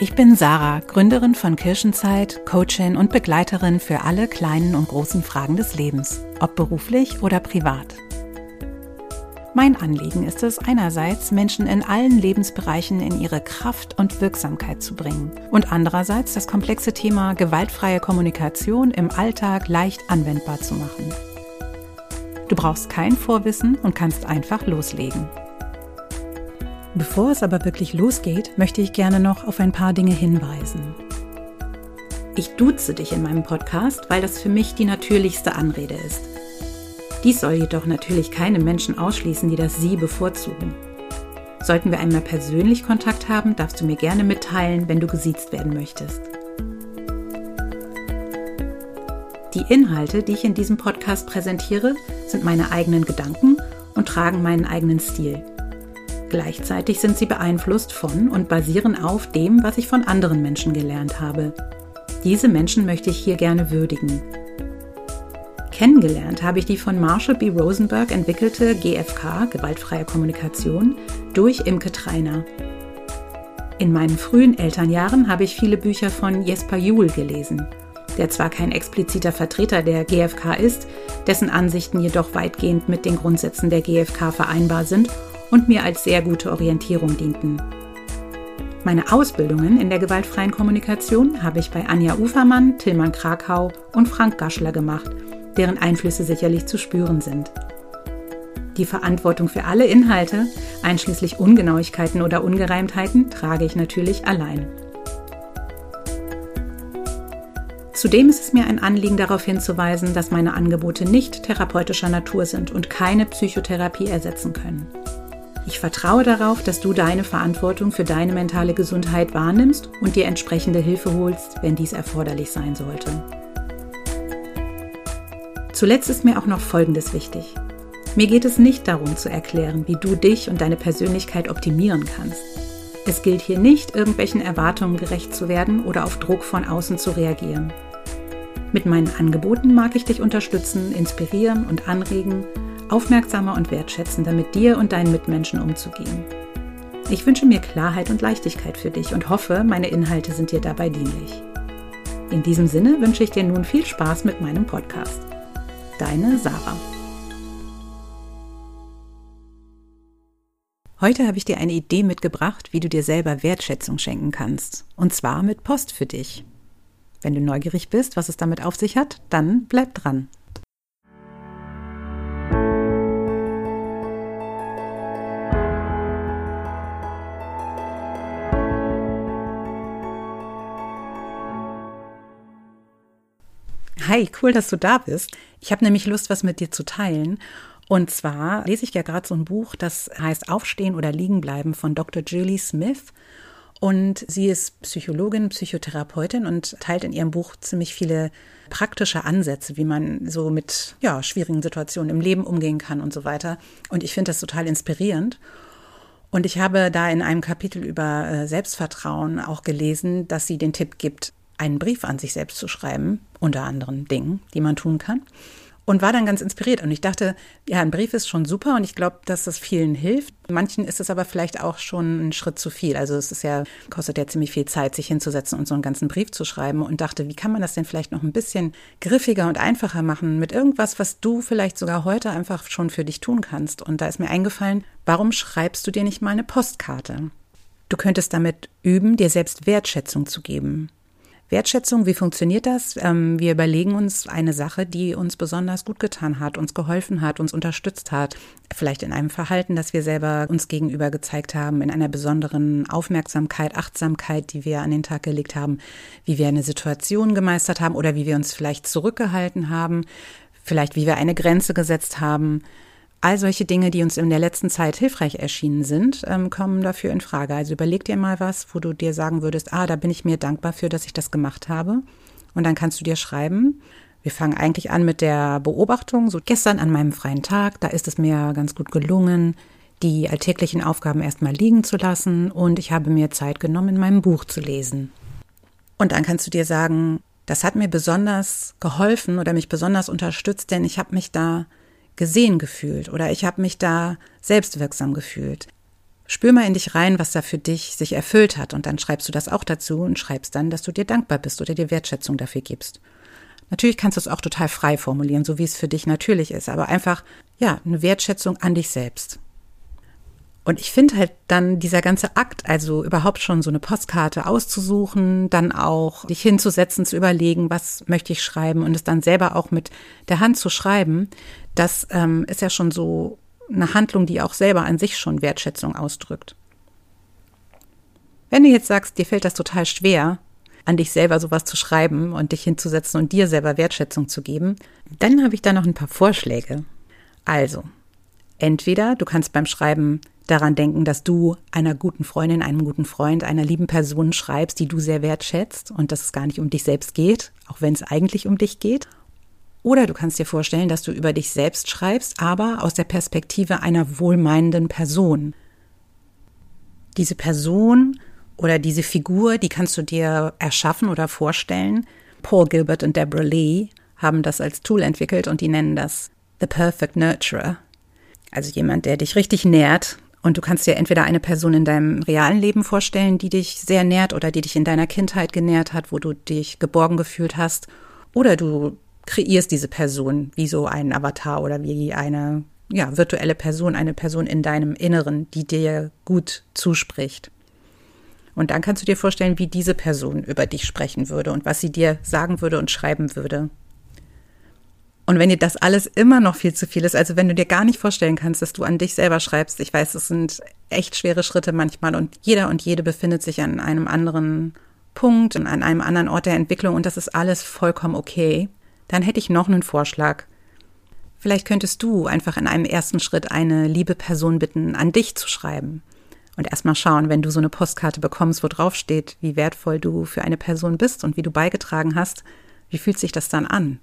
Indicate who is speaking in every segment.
Speaker 1: Ich bin Sarah, Gründerin von Kirschenzeit, Coachin und Begleiterin für alle kleinen und großen Fragen des Lebens, ob beruflich oder privat. Mein Anliegen ist es, einerseits Menschen in allen Lebensbereichen in ihre Kraft und Wirksamkeit zu bringen und andererseits das komplexe Thema gewaltfreie Kommunikation im Alltag leicht anwendbar zu machen. Du brauchst kein Vorwissen und kannst einfach loslegen. Bevor es aber wirklich losgeht, möchte ich gerne noch auf ein paar Dinge hinweisen. Ich duze dich in meinem Podcast, weil das für mich die natürlichste Anrede ist. Dies soll jedoch natürlich keine Menschen ausschließen, die das Sie bevorzugen. Sollten wir einmal persönlich Kontakt haben, darfst du mir gerne mitteilen, wenn du gesiezt werden möchtest. Die Inhalte, die ich in diesem Podcast präsentiere, sind meine eigenen Gedanken und tragen meinen eigenen Stil. Gleichzeitig sind sie beeinflusst von und basieren auf dem, was ich von anderen Menschen gelernt habe. Diese Menschen möchte ich hier gerne würdigen. Kennengelernt habe ich die von Marshall B. Rosenberg entwickelte GFK, gewaltfreie Kommunikation, durch Imke Treiner. In meinen frühen Elternjahren habe ich viele Bücher von Jesper Juhl gelesen, der zwar kein expliziter Vertreter der GFK ist, dessen Ansichten jedoch weitgehend mit den Grundsätzen der GFK vereinbar sind und mir als sehr gute Orientierung dienten. Meine Ausbildungen in der gewaltfreien Kommunikation habe ich bei Anja Ufermann, Tilman Krakau und Frank Gaschler gemacht, deren Einflüsse sicherlich zu spüren sind. Die Verantwortung für alle Inhalte, einschließlich Ungenauigkeiten oder Ungereimtheiten, trage ich natürlich allein. Zudem ist es mir ein Anliegen, darauf hinzuweisen, dass meine Angebote nicht therapeutischer Natur sind und keine Psychotherapie ersetzen können. Ich vertraue darauf, dass du deine Verantwortung für deine mentale Gesundheit wahrnimmst und dir entsprechende Hilfe holst, wenn dies erforderlich sein sollte. Zuletzt ist mir auch noch Folgendes wichtig. Mir geht es nicht darum zu erklären, wie du dich und deine Persönlichkeit optimieren kannst. Es gilt hier nicht, irgendwelchen Erwartungen gerecht zu werden oder auf Druck von außen zu reagieren. Mit meinen Angeboten mag ich dich unterstützen, inspirieren und anregen, aufmerksamer und wertschätzender mit dir und deinen Mitmenschen umzugehen. Ich wünsche mir Klarheit und Leichtigkeit für dich und hoffe, meine Inhalte sind dir dabei dienlich. In diesem Sinne wünsche ich dir nun viel Spaß mit meinem Podcast. Deine Sarah. Heute habe ich dir eine Idee mitgebracht, wie du dir selber Wertschätzung schenken kannst. Und zwar mit Post für dich. Wenn du neugierig bist, was es damit auf sich hat, dann bleib dran. Hi, cool, dass du da bist. Ich habe nämlich Lust, was mit dir zu teilen. Und zwar lese ich ja gerade so ein Buch, das heißt Aufstehen oder Liegen bleiben von Dr. Julie Smith. Und sie ist Psychologin, Psychotherapeutin und teilt in ihrem Buch ziemlich viele praktische Ansätze, wie man so mit schwierigen Situationen im Leben umgehen kann und so weiter. Und ich finde das total inspirierend. Und ich habe da in einem Kapitel über Selbstvertrauen auch gelesen, dass sie den Tipp gibt, einen Brief an sich selbst zu schreiben, unter anderen Dingen, die man tun kann. Und war dann ganz inspiriert. Und ich dachte, ja, ein Brief ist schon super und ich glaube, dass das vielen hilft. Manchen ist es aber vielleicht auch schon ein Schritt zu viel. Also es ist kostet ja ziemlich viel Zeit, sich hinzusetzen und so einen ganzen Brief zu schreiben. Und dachte, wie kann man das denn vielleicht noch ein bisschen griffiger und einfacher machen mit irgendwas, was du vielleicht sogar heute einfach schon für dich tun kannst. Und da ist mir eingefallen, warum schreibst du dir nicht mal eine Postkarte? Du könntest damit üben, dir selbst Wertschätzung zu geben. Wertschätzung, wie funktioniert das? Wir überlegen uns eine Sache, die uns besonders gut getan hat, uns geholfen hat, uns unterstützt hat. Vielleicht in einem Verhalten, das wir selber uns gegenüber gezeigt haben, in einer besonderen Aufmerksamkeit, Achtsamkeit, die wir an den Tag gelegt haben, wie wir eine Situation gemeistert haben oder wie wir uns vielleicht zurückgehalten haben, vielleicht wie wir eine Grenze gesetzt haben. All solche Dinge, die uns in der letzten Zeit hilfreich erschienen sind, kommen dafür in Frage. Also überleg dir mal was, wo du dir sagen würdest, da bin ich mir dankbar für, dass ich das gemacht habe. Und dann kannst du dir schreiben. Wir fangen eigentlich an mit der Beobachtung. So gestern an meinem freien Tag, da ist es mir ganz gut gelungen, die alltäglichen Aufgaben erstmal liegen zu lassen. Und ich habe mir Zeit genommen, in meinem Buch zu lesen. Und dann kannst du dir sagen, das hat mir besonders geholfen oder mich besonders unterstützt, denn ich habe mich da gesehen gefühlt oder ich habe mich da selbstwirksam gefühlt. Spür mal in dich rein, was da für dich sich erfüllt hat und dann schreibst du das auch dazu und schreibst dann, dass du dir dankbar bist oder dir Wertschätzung dafür gibst. Natürlich kannst du es auch total frei formulieren, so wie es für dich natürlich ist, aber einfach, eine Wertschätzung an dich selbst. Und ich finde halt dann dieser ganze Akt, also überhaupt schon so eine Postkarte auszusuchen, dann auch dich hinzusetzen, zu überlegen, was möchte ich schreiben und es dann selber auch mit der Hand zu schreiben, das ist ja schon so eine Handlung, die auch selber an sich schon Wertschätzung ausdrückt. Wenn du jetzt sagst, dir fällt das total schwer, an dich selber sowas zu schreiben und dich hinzusetzen und dir selber Wertschätzung zu geben, dann habe ich da noch ein paar Vorschläge. Also, entweder du kannst beim Schreiben daran denken, dass du einer guten Freundin, einem guten Freund, einer lieben Person schreibst, die du sehr wertschätzt und dass es gar nicht um dich selbst geht, auch wenn es eigentlich um dich geht. Oder du kannst dir vorstellen, dass du über dich selbst schreibst, aber aus der Perspektive einer wohlmeinenden Person. Diese Person oder diese Figur, die kannst du dir erschaffen oder vorstellen. Paul Gilbert und Deborah Lee haben das als Tool entwickelt und die nennen das The Perfect Nurturer. Also jemand, der dich richtig nährt. Und du kannst dir entweder eine Person in deinem realen Leben vorstellen, die dich sehr nährt oder die dich in deiner Kindheit genährt hat, wo du dich geborgen gefühlt hast. Oder du kreierst diese Person wie so einen Avatar oder wie eine virtuelle Person, eine Person in deinem Inneren, die dir gut zuspricht. Und dann kannst du dir vorstellen, wie diese Person über dich sprechen würde und was sie dir sagen würde und schreiben würde. Und wenn dir das alles immer noch viel zu viel ist, also wenn du dir gar nicht vorstellen kannst, dass du an dich selber schreibst, ich weiß, es sind echt schwere Schritte manchmal und jeder und jede befindet sich an einem anderen Punkt und an einem anderen Ort der Entwicklung und das ist alles vollkommen okay, dann hätte ich noch einen Vorschlag. Vielleicht könntest du einfach in einem ersten Schritt eine liebe Person bitten, an dich zu schreiben. Und erstmal schauen, wenn du so eine Postkarte bekommst, wo drauf steht, wie wertvoll du für eine Person bist und wie du beigetragen hast, wie fühlt sich das dann an?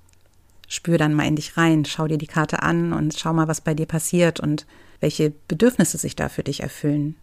Speaker 1: Spür dann mal in dich rein, schau dir die Karte an und schau mal, was bei dir passiert und welche Bedürfnisse sich da für dich erfüllen.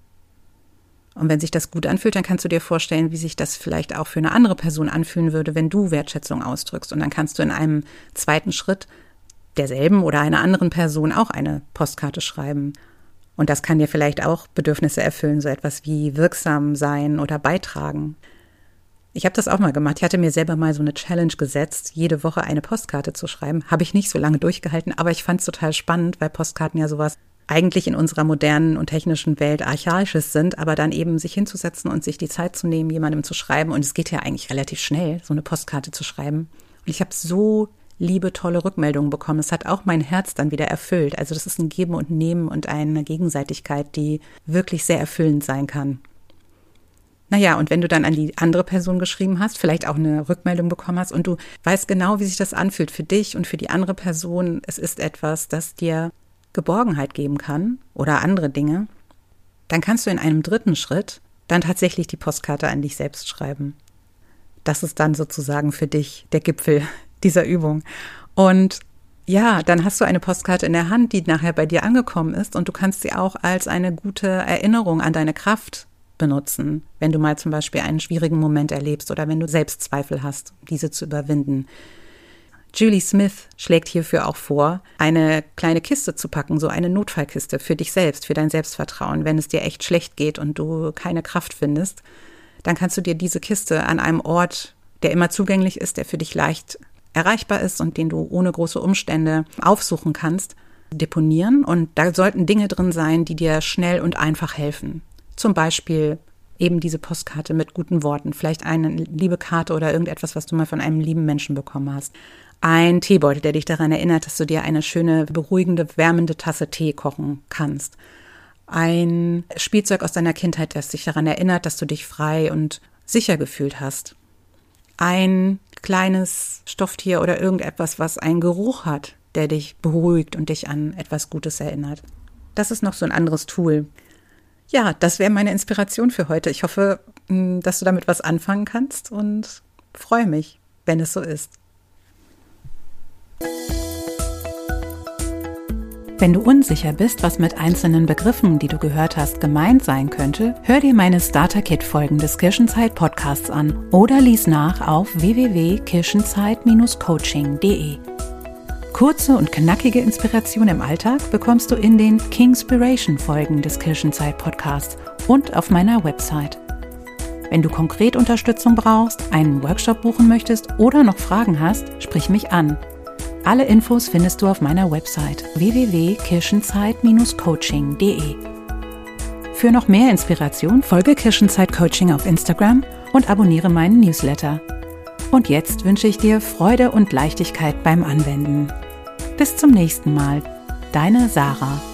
Speaker 1: Und wenn sich das gut anfühlt, dann kannst du dir vorstellen, wie sich das vielleicht auch für eine andere Person anfühlen würde, wenn du Wertschätzung ausdrückst. Und dann kannst du in einem zweiten Schritt derselben oder einer anderen Person auch eine Postkarte schreiben. Und das kann dir vielleicht auch Bedürfnisse erfüllen, so etwas wie wirksam sein oder beitragen. Ich habe das auch mal gemacht. Ich hatte mir selber mal so eine Challenge gesetzt, jede Woche eine Postkarte zu schreiben. Habe ich nicht so lange durchgehalten, aber ich fand es total spannend, weil Postkarten ja sowas eigentlich in unserer modernen und technischen Welt Archaisches sind, aber dann eben sich hinzusetzen und sich die Zeit zu nehmen, jemandem zu schreiben. Und es geht ja eigentlich relativ schnell, so eine Postkarte zu schreiben. Und ich habe so liebe, tolle Rückmeldungen bekommen. Es hat auch mein Herz dann wieder erfüllt. Also das ist ein Geben und Nehmen und eine Gegenseitigkeit, die wirklich sehr erfüllend sein kann. Naja, und wenn du dann an die andere Person geschrieben hast, vielleicht auch eine Rückmeldung bekommen hast und du weißt genau, wie sich das anfühlt für dich und für die andere Person, es ist etwas, das dir Geborgenheit geben kann oder andere Dinge, dann kannst du in einem dritten Schritt dann tatsächlich die Postkarte an dich selbst schreiben. Das ist dann sozusagen für dich der Gipfel dieser Übung. Und ja, dann hast du eine Postkarte in der Hand, die nachher bei dir angekommen ist und du kannst sie auch als eine gute Erinnerung an deine Kraft benutzen, wenn du mal zum Beispiel einen schwierigen Moment erlebst oder wenn du Selbstzweifel hast, diese zu überwinden. Julie Smith schlägt hierfür auch vor, eine kleine Kiste zu packen, so eine Notfallkiste für dich selbst, für dein Selbstvertrauen. Wenn es dir echt schlecht geht und du keine Kraft findest, dann kannst du dir diese Kiste an einem Ort, der immer zugänglich ist, der für dich leicht erreichbar ist und den du ohne große Umstände aufsuchen kannst, deponieren. Und da sollten Dinge drin sein, die dir schnell und einfach helfen. Zum Beispiel eben diese Postkarte mit guten Worten, vielleicht eine liebe Karte oder irgendetwas, was du mal von einem lieben Menschen bekommen hast. Ein Teebeutel, der dich daran erinnert, dass du dir eine schöne, beruhigende, wärmende Tasse Tee kochen kannst. Ein Spielzeug aus deiner Kindheit, das dich daran erinnert, dass du dich frei und sicher gefühlt hast. Ein kleines Stofftier oder irgendetwas, was einen Geruch hat, der dich beruhigt und dich an etwas Gutes erinnert. Das ist noch so ein anderes Tool. Ja, das wäre meine Inspiration für heute. Ich hoffe, dass du damit was anfangen kannst und freue mich, wenn es so ist. Wenn du unsicher bist, was mit einzelnen Begriffen, die du gehört hast, gemeint sein könnte, hör dir meine Starter-Kit-Folgen des Kirchenzeit-Podcasts an oder lies nach auf www.kirchenzeit-coaching.de. Kurze und knackige Inspiration im Alltag bekommst du in den Kingspiration-Folgen des Kirchenzeit-Podcasts und auf meiner Website. Wenn du konkret Unterstützung brauchst, einen Workshop buchen möchtest oder noch Fragen hast, sprich mich an. Alle Infos findest du auf meiner Website www.kirchenzeit-coaching.de. Für noch mehr Inspiration folge Kirchenzeit Coaching auf Instagram und abonniere meinen Newsletter. Und jetzt wünsche ich dir Freude und Leichtigkeit beim Anwenden. Bis zum nächsten Mal. Deine Sarah.